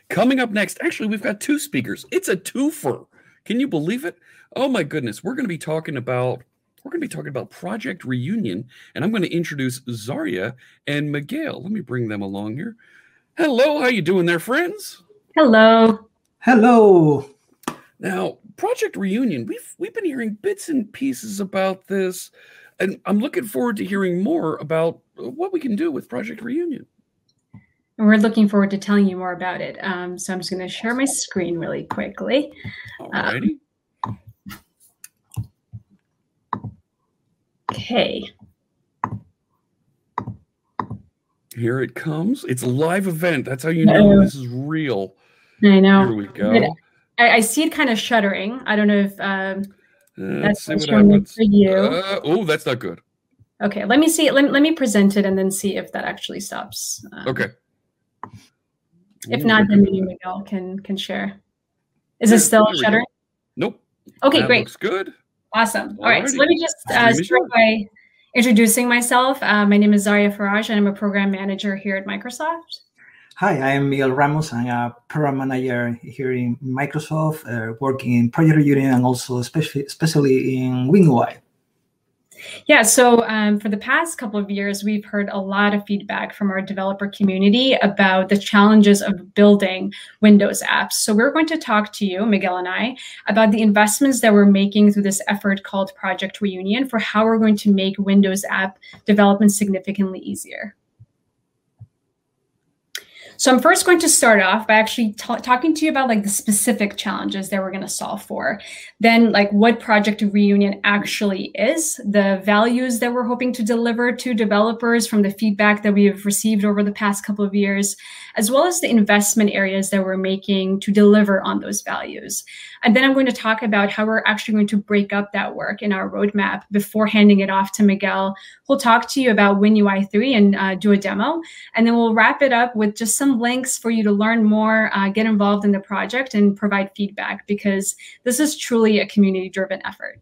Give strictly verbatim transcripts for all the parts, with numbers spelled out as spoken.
Coming up next, actually, we've got two speakers. It's a twofer. Can you believe it? Oh my goodness. We're going to be talking about we're going to be talking about Project Reunion, and I'm going to introduce Zarya and Miguel. Let me bring them along here. Hello, how you doing there, friends? Hello. Hello. Now, Project Reunion, we've we've been hearing bits and pieces about this, and I'm looking forward to hearing more about what we can do with Project Reunion. And we're looking forward to telling you more about it. Um, so I'm just going to share my screen really quickly. All righty. Um, okay. Here it comes. It's a live event. That's how you know this is real. I know. Here we go. I, I see it kind of shuddering. I don't know if um, Let's that's see what happens. for you. Uh, oh, that's not good. Okay, let me see. Let, let me present it and then see if that actually stops. Um, okay. If Ooh, not, then maybe Miguel can can share. Is yeah, it still shuddering? Nope. Okay, that great. Looks good. Awesome. All Alrighty. right. So let me just uh, start by introducing myself. Uh, my name is Zarya Faraj, and I'm a program manager here at Microsoft. Hi, I am Miguel Ramos. I'm a program manager here in Microsoft, uh, working in Project Reunion and also especially, especially in WinUI. Yeah, so um, for the past couple of years, we've heard a lot of feedback from our developer community about the challenges of building Windows apps. So we're going to talk to you, Miguel and I, about the investments that we're making through this effort called Project Reunion for how we're going to make Windows app development significantly easier. So I'm first going to start off by actually talking to you about like the specific challenges that we're going to solve for. Then like what Project Reunion actually is, the values that we're hoping to deliver to developers from the feedback that we have received over the past couple of years, as well as the investment areas that we're making to deliver on those values. And then I'm going to talk about how we're actually going to break up that work in our roadmap before handing it off to Miguel, who'll talk to you about WinUI three and uh, do a demo. And then we'll wrap it up with just some links for you to learn more, uh, get involved in the project, and provide feedback, because this is truly a community-driven effort.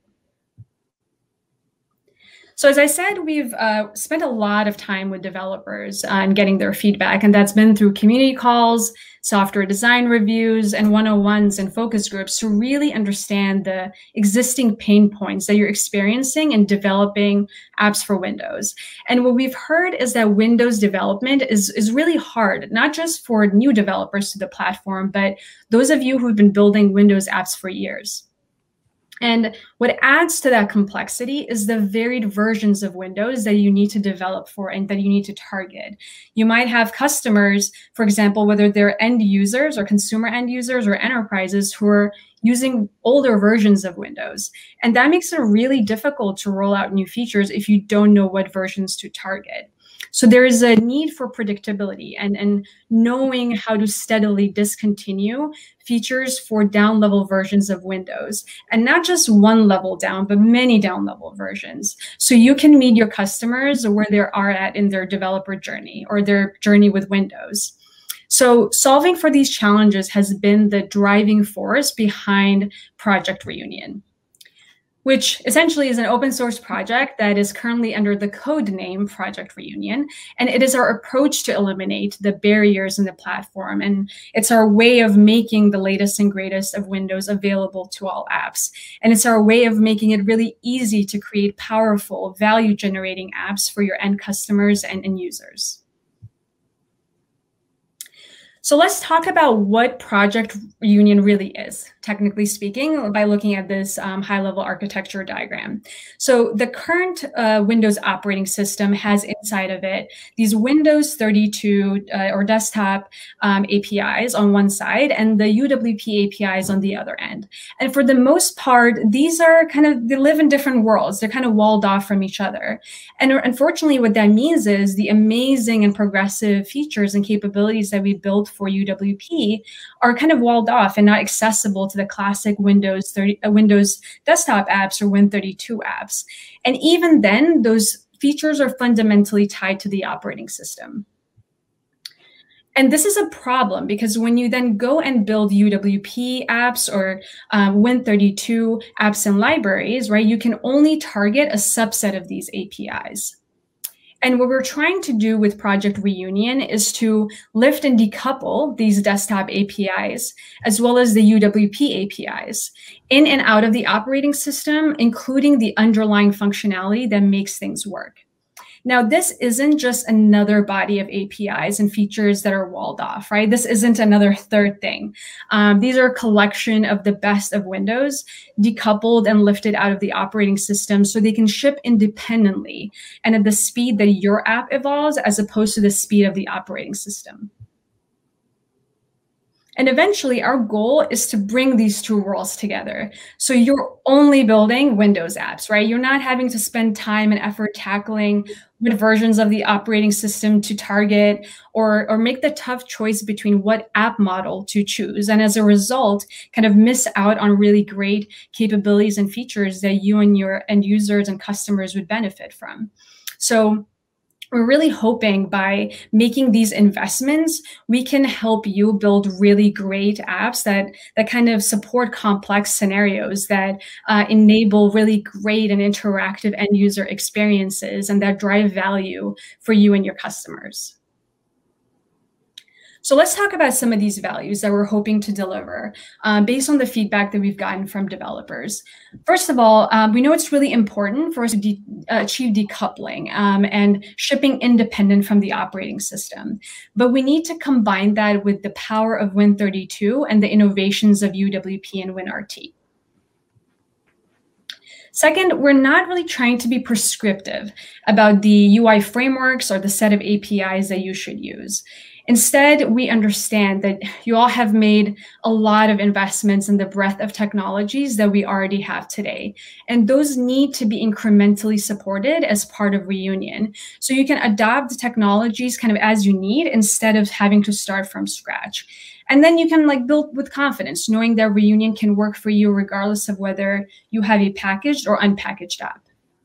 So as I said, we've uh, spent a lot of time with developers uh, and getting their feedback, and that's been through community calls, software design reviews, and one oh ones and focus groups to really understand the existing pain points that you're experiencing in developing apps for Windows. And what we've heard is that Windows development is, is really hard, not just for new developers to the platform, but those of you who've been building Windows apps for years. And what adds to that complexity is the varied versions of Windows that you need to develop for and that you need to target. You might have customers, for example, whether they're end users or consumer end users or enterprises who are using older versions of Windows. And that makes it really difficult to roll out new features if you don't know what versions to target. So there is a need for predictability and, and knowing how to steadily discontinue features for down-level versions of Windows, and not just one level down, but many down-level versions. So you can meet your customers where they are at in their developer journey or their journey with Windows. So solving for these challenges has been the driving force behind Project Reunion, which essentially is an open source project that is currently under the code name Project Reunion. And it is our approach to eliminate the barriers in the platform. And it's our way of making the latest and greatest of Windows available to all apps. And it's our way of making it really easy to create powerful, value-generating apps for your end customers and end users. So let's talk about what Project Reunion really is, technically speaking, by looking at this um, high-level architecture diagram. So the current uh, Windows operating system has inside of it these Windows thirty-two uh, or desktop um, A P Is on one side and the U W P A P Is on the other end. And for the most part, these are kind of, they live in different worlds. They're kind of walled off from each other. And unfortunately, what that means is the amazing and progressive features and capabilities that we built for U W P are kind of walled off and not accessible to the classic Windows thirty, uh, Windows desktop apps or Win thirty-two apps. And even then, those features are fundamentally tied to the operating system. And this is a problem because when you then go and build U W P apps or um, Win thirty-two apps and libraries, right, you can only target a subset of these A P Is. And what we're trying to do with Project Reunion is to lift and decouple these desktop A P Is, as well as the U W P A P Is, in and out of the operating system, including the underlying functionality that makes things work. Now, this isn't just another body of A P Is and features that are walled off, right? This isn't another third thing. Um, these are a collection of the best of Windows, decoupled and lifted out of the operating system so they can ship independently and at the speed that your app evolves as opposed to the speed of the operating system. And eventually, our goal is to bring these two worlds together. So you're only building Windows apps, right? You're not having to spend time and effort tackling what versions of the operating system to target or, or make the tough choice between what app model to choose. And as a result, kind of miss out on really great capabilities and features that you and your end users and customers would benefit from. So we're really hoping by making these investments, we can help you build really great apps that, that kind of support complex scenarios, that uh, enable really great and interactive end user experiences, and that drive value for you and your customers. So let's talk about some of these values that we're hoping to deliver uh, based on the feedback that we've gotten from developers. First of all, um, we know it's really important for us to de uh, achieve decoupling um, and shipping independent from the operating system. But we need to combine that with the power of Win thirty-two and the innovations of U W P and WinRT. Second, we're not really trying to be prescriptive about the U I frameworks or the set of A P Is that you should use. Instead, we understand that you all have made a lot of investments in the breadth of technologies that we already have today. And those need to be incrementally supported as part of Reunion. So you can adopt the technologies kind of as you need instead of having to start from scratch. And then you can like build with confidence, knowing that Reunion can work for you regardless of whether you have a packaged or unpackaged app.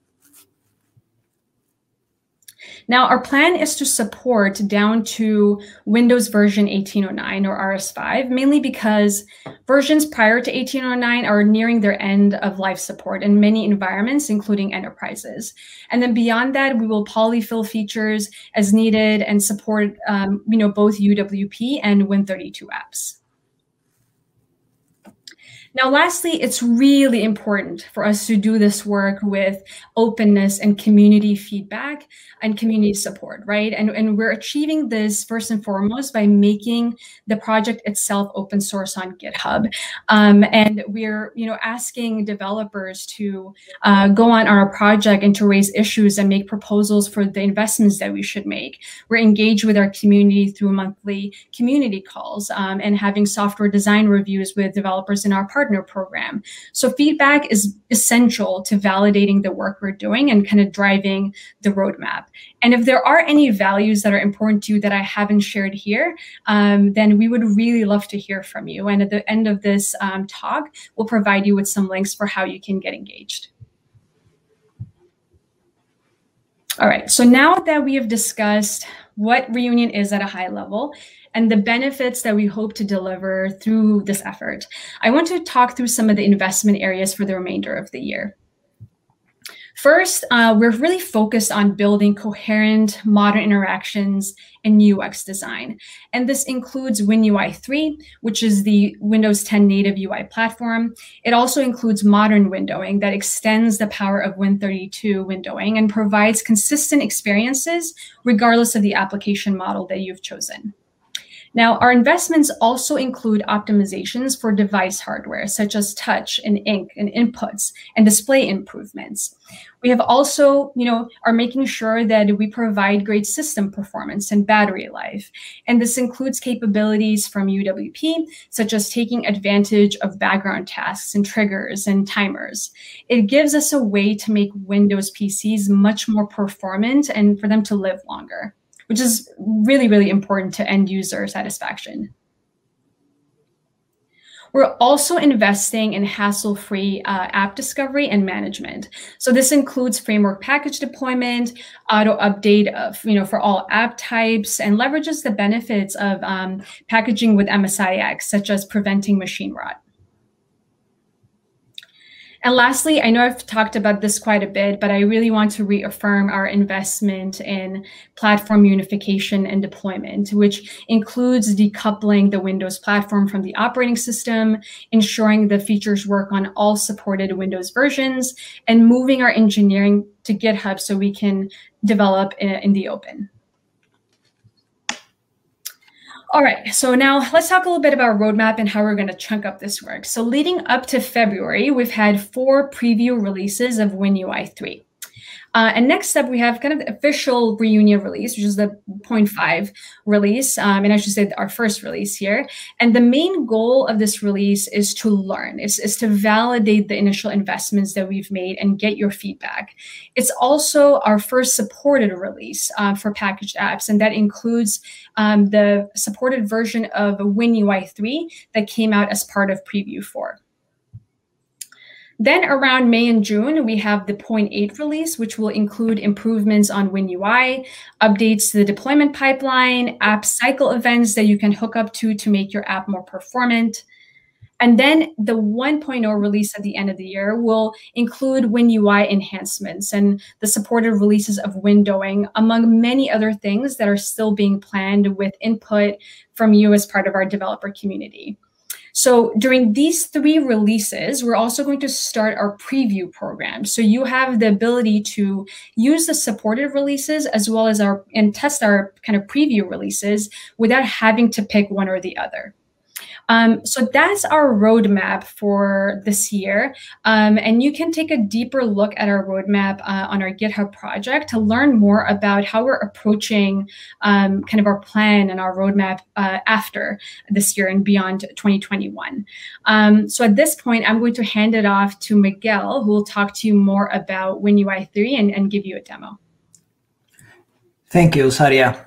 Now, our plan is to support down to Windows version eighteen oh nine or R S five, mainly because versions prior to eighteen oh nine are nearing their end of life support in many environments, including enterprises. And then beyond that, we will polyfill features as needed and support um, you know, both U W P and Win thirty-two apps. Now, lastly, it's really important for us to do this work with openness and community feedback and community support, right? And, and we're achieving this first and foremost by making the project itself open source on GitHub. Um, and we're, you know, asking developers to uh, go on our project and to raise issues and make proposals for the investments that we should make. We're engaged with our community through monthly community calls um, and having software design reviews with developers in our partner program. So feedback is essential to validating the work we're doing and kind of driving the roadmap. And if there are any values that are important to you that I haven't shared here, um, then we would really love to hear from you. And at the end of this um, talk, we'll provide you with some links for how you can get engaged. All right, so now that we have discussed what Reunion is at a high level and the benefits that we hope to deliver through this effort, I want to talk through some of the investment areas for the remainder of the year. First, uh, we're really focused on building coherent, modern interactions and U X design. And this includes WinUI three, which is the Windows ten native U I platform. It also includes modern windowing that extends the power of Win thirty-two windowing and provides consistent experiences regardless of the application model that you've chosen. Now, our investments also include optimizations for device hardware, such as touch and ink and inputs and display improvements. We have also, you know, are making sure that we provide great system performance and battery life. And this includes capabilities from U W P, such as taking advantage of background tasks and triggers and timers. It gives us a way to make Windows P Cs much more performant and for them to live longer, which is really, really important to end user satisfaction. We're also investing in hassle-free uh, app discovery and management. So this includes framework package deployment, auto update of, you know, for all app types, and leverages the benefits of um, packaging with M S I X, such as preventing machine rot. And lastly, I know I've talked about this quite a bit, but I really want to reaffirm our investment in platform unification and deployment, which includes decoupling the Windows platform from the operating system, ensuring the features work on all supported Windows versions, and moving our engineering to GitHub so we can develop in, in the open. All right, so now let's talk a little bit about roadmap and how we're going to chunk up this work. So leading up to February, we've had four preview releases of WinUI three. Uh, and next up, we have kind of the official Reunion release, which is the zero point five release, um, and I should say our first release here. And the main goal of this release is to learn, is, is to validate the initial investments that we've made and get your feedback. It's also our first supported release uh, for packaged apps, and that includes um, the supported version of WinUI three that came out as part of Preview four. Then around May and June, we have the zero point eight release, which will include improvements on WinUI, updates to the deployment pipeline, app cycle events that you can hook up to to make your app more performant. And then the one point oh release at the end of the year will include WinUI enhancements and the supported releases of windowing, among many other things that are still being planned with input from you as part of our developer community. So during these three releases, we're also going to start our preview program. So you have the ability to use the supported releases as well as our and test our kind of preview releases without having to pick one or the other. Um, so that's our roadmap for this year. Um, and you can take a deeper look at our roadmap uh, on our GitHub project to learn more about how we're approaching um, kind of our plan and our roadmap uh, after this year and beyond twenty twenty-one. Um, so at this point, I'm going to hand it off to Miguel, who will talk to you more about WinUI three and, and give you a demo. Thank you, Zaria.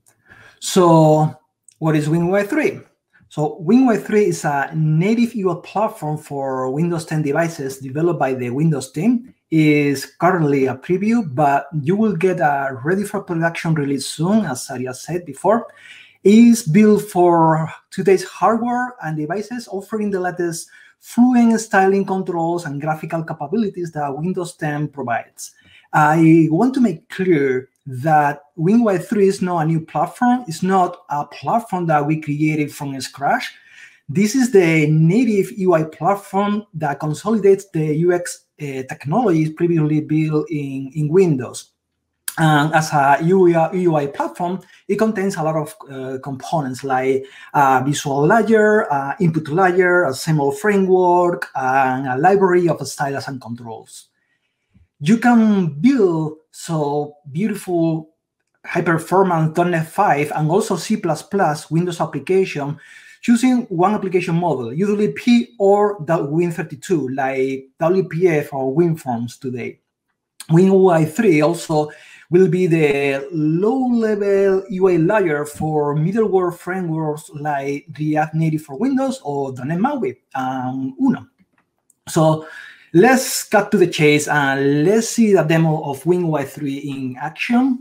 So what is WinUI three? So WinUI three is a native U I platform for Windows ten devices developed by the Windows team. It is currently a preview, but you will get a ready for production release soon, as Zaria said before. It is built for today's hardware and devices, offering the latest fluent styling controls and graphical capabilities that Windows ten provides. I want to make clear that WinUI three is not a new platform. It's not a platform that we created from scratch. This is the native U I platform that consolidates the U X uh, technologies previously built in, in Windows. And as a U I, U I platform, it contains a lot of uh, components like a visual layer, uh, input layer, a S A M L framework, and a library of stylus and controls. You can build so beautiful high-performance dot net five and also C plus plus Windows application choosing one application model, U W P or Win thirty-two, like W P F or WinForms today. WinUI three also will be the low-level U I layer for middleware frameworks like React Native for Windows or .dot NET MAUI and Uno. So let's cut to the chase and let's see the demo of WinUI three in action.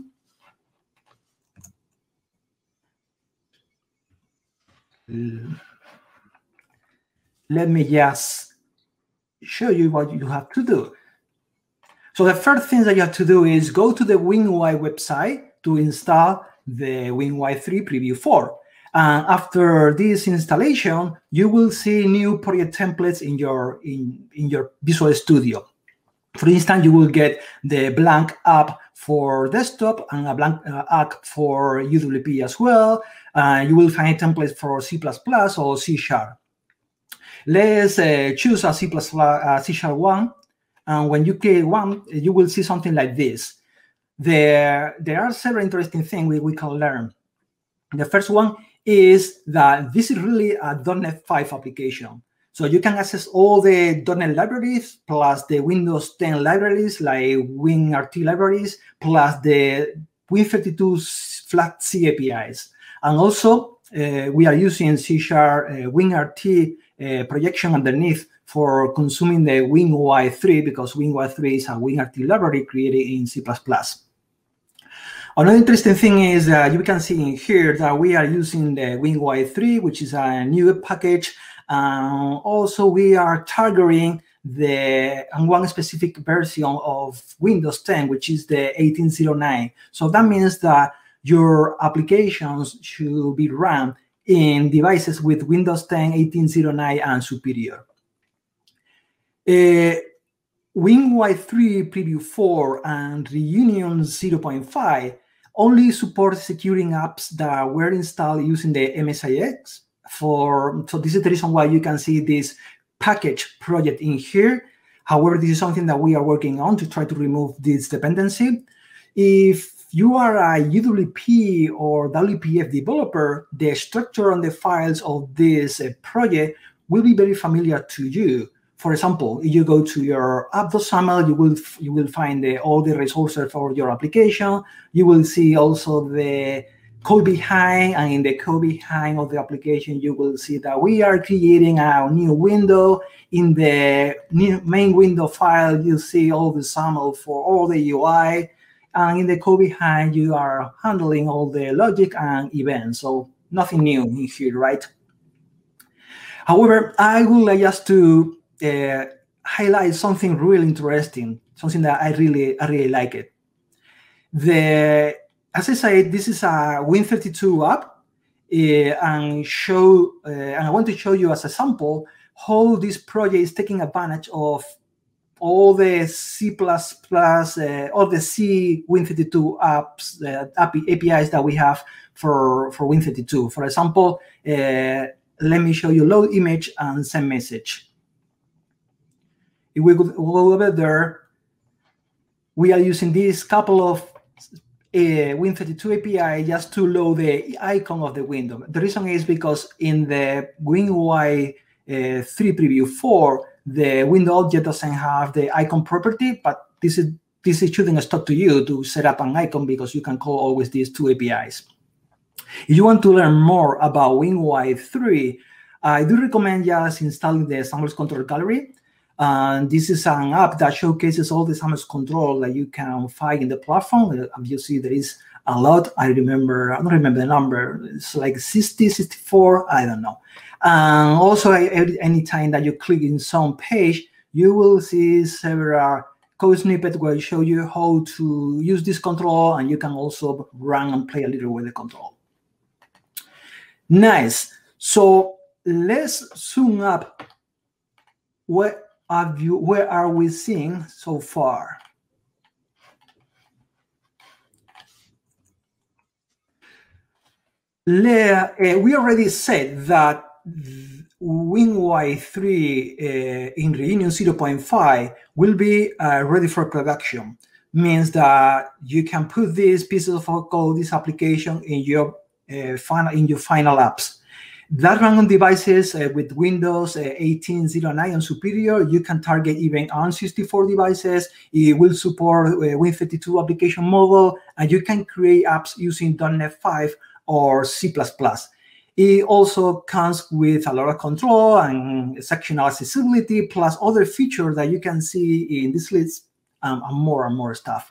Let me just show you what you have to do. So the first thing that you have to do is go to the WinUI website to install the WinUI three Preview four. And after this installation, you will see new project templates in your in, in your Visual Studio. For instance, you will get the blank app for desktop and a blank uh, app for U W P as well. Uh, you will find templates for C plus plus or C sharp. Let's uh, choose a C plus plus, uh, C sharp one. And when you click one, you will see something like this. There, there are several interesting things we, we can learn. The first one is that this is really a dot net five application. So you can access all the dot net libraries plus the Windows ten libraries like WinRT libraries plus the Win thirty-two Flat C A P Is. And also, uh, we are using C sharp uh, WinRT uh, projection underneath for consuming the WinUI three because WinUI three is a WinRT library created in C plus plus. Another interesting thing is that you can see in here that we are using the WinUI three, which is a new package. Um, also, we are targeting the and one specific version of Windows ten, which is the eighteen oh nine. So that means that your applications should be run in devices with Windows ten, eighteen oh nine, and superior. Uh, WinUI three Preview four and Reunion zero point five only support securing apps that were installed using the M S I X. For, so this is the reason why you can see this package project in here. However, this is something that we are working on to try to remove this dependency. If you are a U W P or W P F developer, the structure and the files of this uh, project will be very familiar to you. For example, if you go to your app.saml, you will you will find the, all the resources for your application. You will see also the code behind, and in the code behind of the application, you will see that we are creating a new window. In the new main window file, you see all the SAML for all the U I, and in the code behind, you are handling all the logic and events. So nothing new in here, right? However, I would like just to uh, highlight something really interesting, something that I really, I really like it. The As I said, this is a Win thirty-two app, uh, and show, uh, and I want to show you as a sample how this project is taking advantage of all the C plus plus, uh, all the C Win thirty-two apps, uh, A P Is that we have for, for Win thirty-two. For example, uh, let me show you load image and send message. If we go over there, we are using this couple of Uh, Win thirty-two A P I just to load the icon of the window. The reason is because in the WinUI uh, three Preview four, the window object doesn't have the icon property, but this is this is shouldn't stop to you to set up an icon because you can call always these two A P Is. If you want to learn more about WinUI three, I do recommend just installing the Samples Control Gallery. And this is an app that showcases all the samples control that you can find in the platform. As you see, there is a lot. I remember, I don't remember the number. It's like sixty, sixty-four, I don't know. And also, any time that you click in some page, you will see several code snippets where I show you how to use this control, and you can also run and play a little with the control. Nice. So let's zoom up. What Have you, where are we seeing so far? Le, uh, we already said that WinUI three uh, in Reunion zero point five will be uh, ready for production. Means that you can put these pieces of code, this application in your uh, final in your final apps. That run on devices uh, with Windows uh, eighteen oh nine and superior. You can target even ARM sixty-four devices. It will support uh, Win thirty-two application model, and you can create apps using dot net five or C plus plus. It also comes with a lot of control and sectional accessibility, plus other features that you can see in this list, um, and more and more stuff.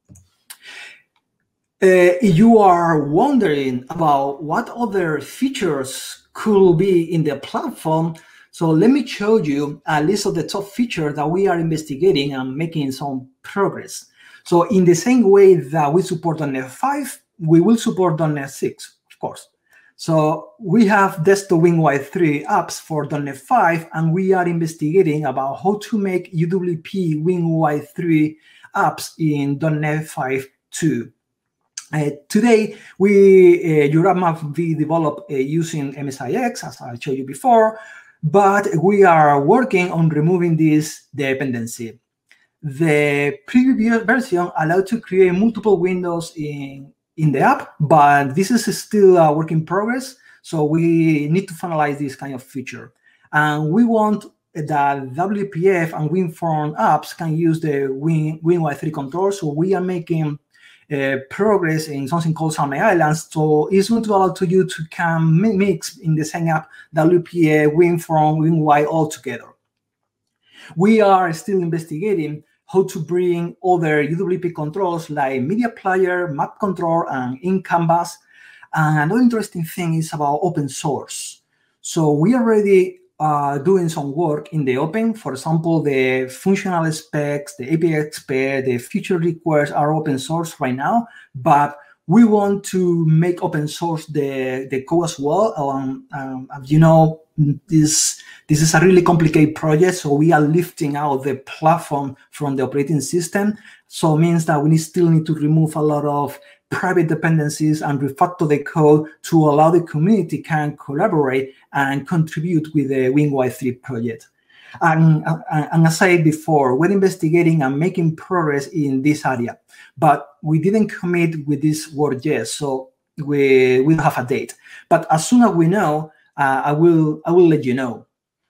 Uh, if you are wondering about what other features could be in the platform, so let me show you a list of the top features that we are investigating and making some progress. So in the same way that we support dot net five, we will support dot net six, of course. So we have desktop WinUI three apps for dot net five, and we are investigating about how to make U W P WinUI three apps in dot net five too. Uh, today, we uh, your app must be developed uh, using M S I X, as I showed you before, but we are working on removing this dependency. The previous version allowed to create multiple windows in, in the app, but this is still a work in progress, so we need to finalize this kind of feature. And we want that W P F and WinForm apps can use the Win, WinUI three control, so we are making Uh, progress in something called Salmon Islands. So it's going to allow to you to can mix in the same app W P A, WinForm, WinUI all together. We are still investigating how to bring other U W P controls like Media Player, Map Control, and in Canvas. And another interesting thing is about open source. So we already uh, doing some work in the open. For example, the functional specs, the A P I spec, the feature requests are open source right now, but we want to make open source the, the code as well. Um, um, as you know, this, this is a really complicated project, so we are lifting out the platform from the operating system. So it means that we still need to remove a lot of private dependencies and refactor the code to allow the community can collaborate and contribute with the WinUI three project. And, and as I said before, we're investigating and making progress in this area, but we didn't commit with this work yet, so we will have a date. But as soon as we know, uh, I will I will let you know.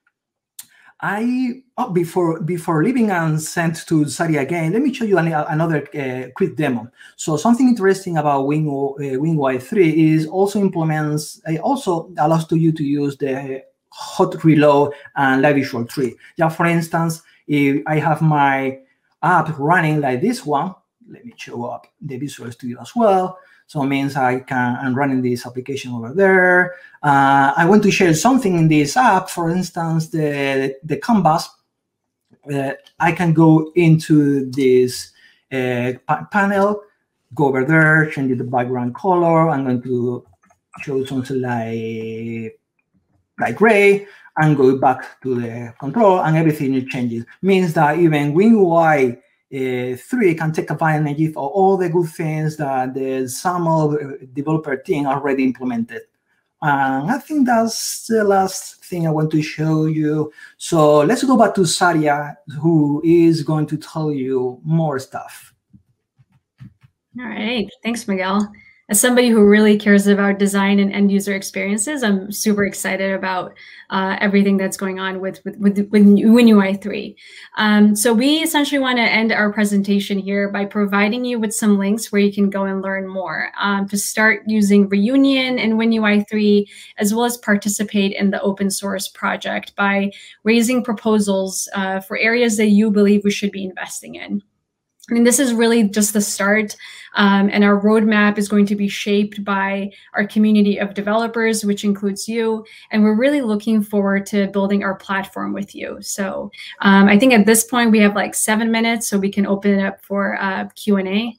I oh, before before leaving and sent to Saria again, let me show you an, another uh, quick demo. So something interesting about Wing uh, WinUI three is also implements uh, also allows to you to use the hot reload and live visual tree. Yeah, for instance, if I have my app running like this one, let me show up the Visual Studio as well. So it means I can, I'm running this application over there. Uh, I want to share something in this app, for instance, the, the canvas. Uh, I can go into this uh, pa panel, go over there, change the background color. I'm going to show something like, like gray, and go back to the control, and everything changes. Means that even WinUI Uh, three can take advantage of all the good things that the SAML developer team already implemented. And I think that's the last thing I want to show you. So let's go back to Saria, who is going to tell you more stuff. All right, thanks, Miguel. As somebody who really cares about design and end user experiences, I'm super excited about uh, everything that's going on with, with, with, with WinUI three. Um, so we essentially want to end our presentation here by providing you with some links where you can go and learn more um, to start using Reunion and WinUI three, as well as participate in the open source project by raising proposals uh, for areas that you believe we should be investing in. I mean, this is really just the start, um, and our roadmap is going to be shaped by our community of developers, which includes you, and we're really looking forward to building our platform with you. So um, I think at this point we have like seven minutes, so we can open it up for uh, Q and A.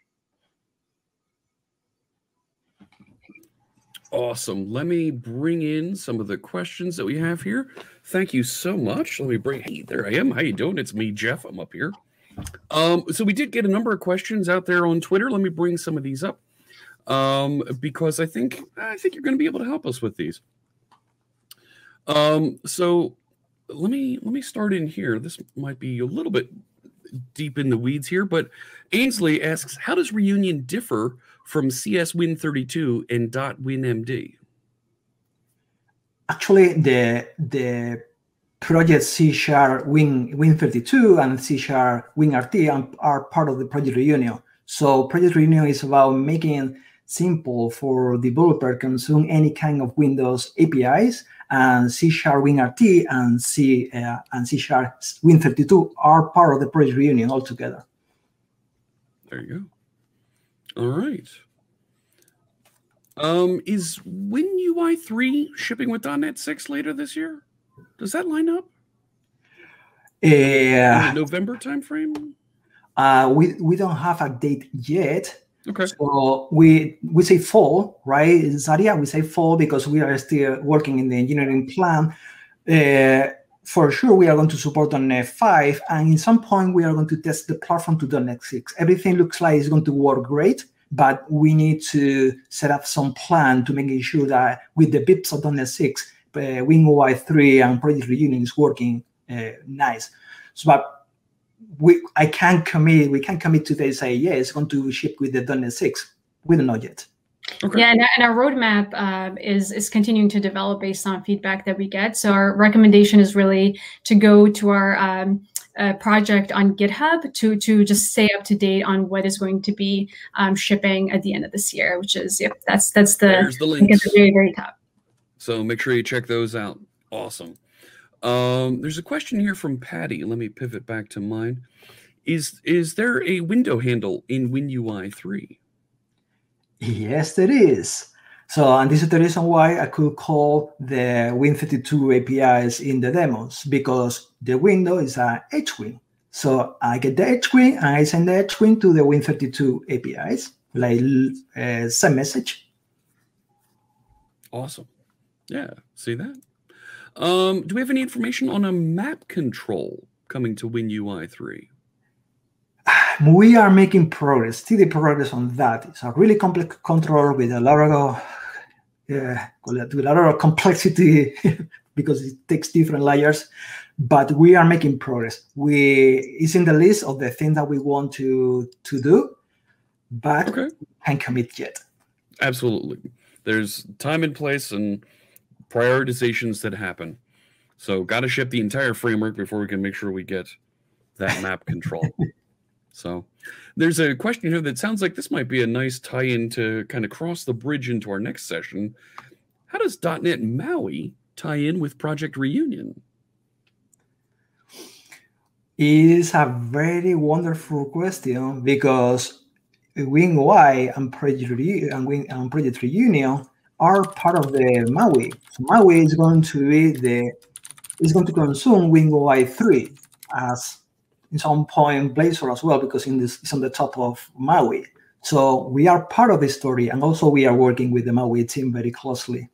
Awesome. Let me bring in some of the questions that we have here. Thank you so much. Let me bring, hey, there I am. How you doing? It's me, Jeff. I'm up here. Um, so we did get a number of questions out there on Twitter. Let me bring some of these up um, because I think I think you're going to be able to help us with these. Um, so let me let me start in here. This might be a little bit deep in the weeds here, but Ainsley asks, how does Reunion differ from C S Win thirty-two and .WinMD? Actually, the the Project C Sharp Win Win thirty-two and C Sharp WinRT are part of the Project Reunion. So Project Reunion is about making simple for developer to consume any kind of Windows A P Is, and C Sharp WinRT and C uh, and C Sharp Win thirty-two are part of the Project Reunion altogether. There you go. All right. Um, is WinUI three shipping with .NET six later this year? Does that line up? Uh, In the November timeframe? Uh, we we don't have a date yet. Okay. So we we say fall, right? In Saria, we say fall because we are still working in the engineering plan. Uh, for sure, we are going to support .NET five, and in some point, we are going to test the platform to .NET six. Everything looks like it's going to work great, but we need to set up some plan to make sure that with the bits of .NET six, uh, WinUI three and Project Reunion is working uh, nice. So, but we, I can't commit. We can't commit today. Say, yeah, it's going to ship with the .NET six. We don't know yet. Okay. Yeah, and, and our roadmap uh, is is continuing to develop based on feedback that we get. So our recommendation is really to go to our um, uh, project on GitHub to to just stay up to date on what is going to be um, shipping at the end of this year. Which is, yep, that's that's the, There's the links. at the very very top. So make sure you check those out. Awesome. Um, there's a question here from Patty. Let me pivot back to mine. Is is there a window handle in WinUI three? Yes, there is. So, and this is the reason why I could call the Win thirty-two A P Is in the demos, because the window is a H-Wing. So I get the H-Wing and I send the H-Wing to the Win thirty-two A P Is, like uh, send message. Awesome. Yeah, see that? Um, do we have any information on a map control coming to WinUI three? We are making progress, steady progress on that. It's a really complex control with a lot of, uh, with a lot of complexity because it takes different layers. But we are making progress. We it's in the list of the things that we want to to do, but okay. we can't commit yet. Absolutely, there's time and place and prioritizations that happen. So, got to ship the entire framework before we can make sure we get that map control. So there's a question here that sounds like this might be a nice tie-in to kind of cross the bridge into our next session. How does dot net MAUI tie in with Project Reunion? It is a very wonderful question because WinUI and Project, Re and, Win and Project Reunion are part of the MAUI. So MAUI is going to be the is going to consume WinUI three as in some point Blazor as well, because in this it's on the top of MAUI. So we are part of the story, and also we are working with the MAUI team very closely.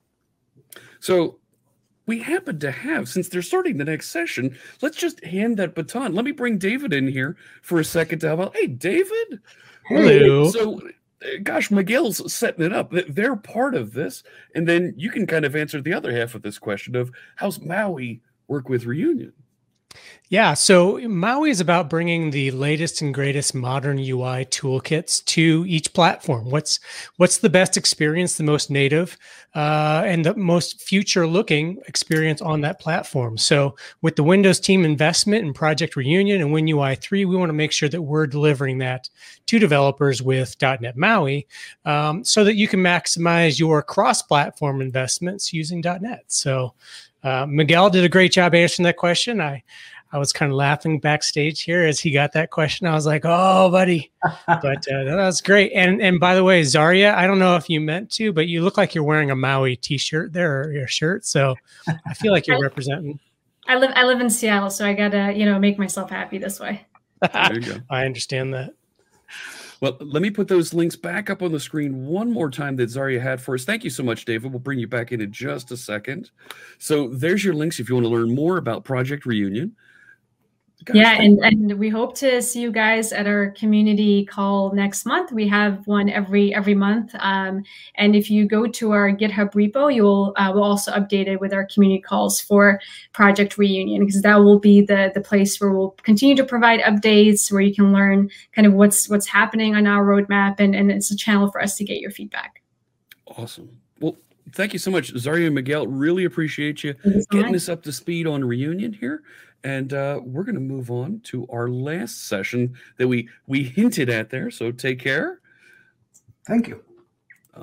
So we happen to have, since they're starting the next session, let's just hand that baton. Let me bring David in here for a second to have a, hey, David. Hello. So, gosh, Miguel's setting it up. They're part of this. And then you can kind of answer the other half of this question of how's MAUI work with Reunion? Yeah, so MAUI is about bringing the latest and greatest modern U I toolkits to each platform. What's what's the best experience, the most native, uh, and the most future-looking experience on that platform? So with the Windows team investment in Project Reunion and WinUI three, we want to make sure that we're delivering that to developers with dot net MAUI um, so that you can maximize your cross-platform investments using dot net. So uh, Miguel did a great job answering that question. I I was kind of laughing backstage here as he got that question. I was like, "Oh, buddy," but uh, that was great. And and by the way, Zaria, I don't know if you meant to, but you look like you're wearing a MAUI T-shirt there, or your shirt. So I feel like you're I, representing. I live I live in Seattle, so I gotta you know make myself happy this way. There you go. I understand that. Well, let me put those links back up on the screen one more time that Zaria had for us. Thank you so much, David. We'll bring you back in in just a second. So there's your links if you want to learn more about Project Reunion. Gosh, yeah, and, and we hope to see you guys at our community call next month. We have one every every month. Um, and if you go to our GitHub repo, you'll uh, we'll also update it with our community calls for Project Reunion, because that will be the the place where we'll continue to provide updates, where you can learn kind of what's what's happening on our roadmap, and, and it's a channel for us to get your feedback. Awesome. Well, thank you so much, Zaria and Miguel. Really appreciate you so getting much. us up to speed on Reunion here. And uh, we're going to move on to our last session that we we hinted at there. So take care. Thank you.